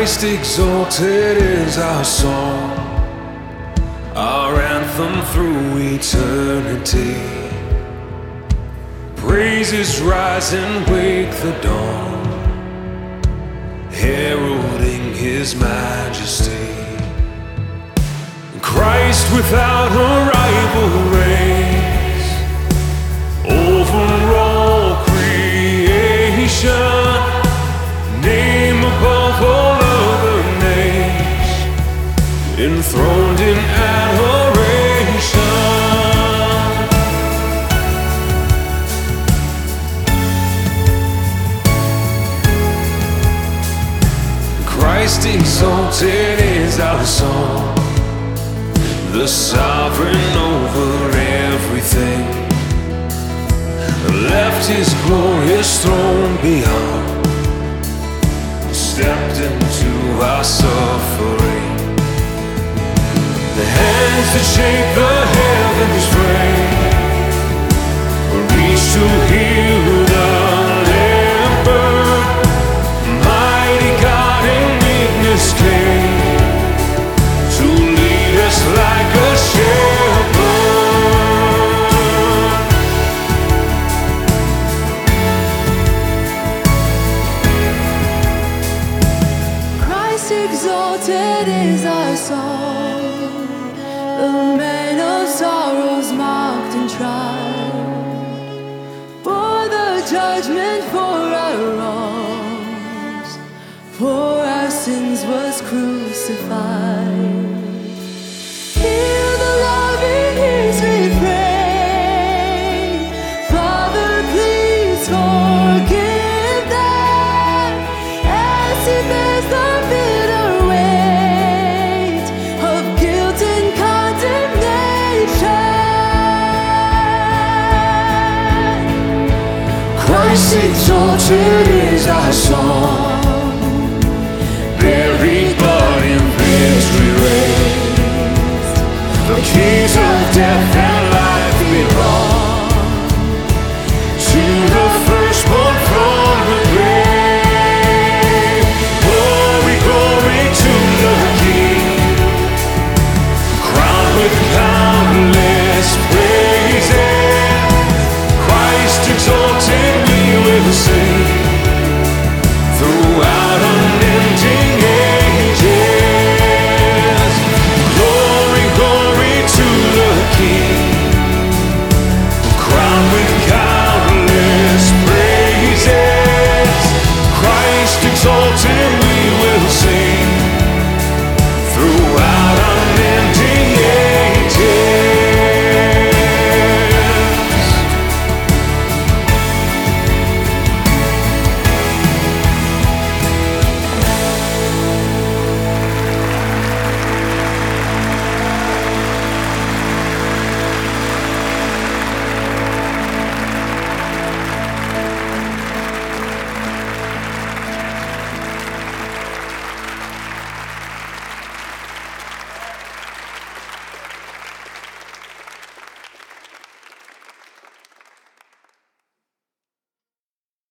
Christ exalted is our song, our anthem through eternity. Praises rise and wake the dawn, heralding His majesty. Christ without a rival reigns over all creation, name above all other names, enthroned in adoration. Christ exalted is our song, the sovereign over everything, left His glorious throne beyond, stepped into our suffering. The hands that shake the heavens frame reach to heal the leper. Mighty God in meekness came to lead us like a shepherd. Christ exalted is our song, the man of sorrows mocked and tried, for the judgment for our wrongs, for our sins was crucified. Hear the loving His refrain, Father, please forgive them, as He bears the bitter weight of guilt and condemnation. Christ exalted is our song, buried but in victory raised. The keys of death and life belong to the firstborn from the grave. Glory, glory to the King, crowned with countless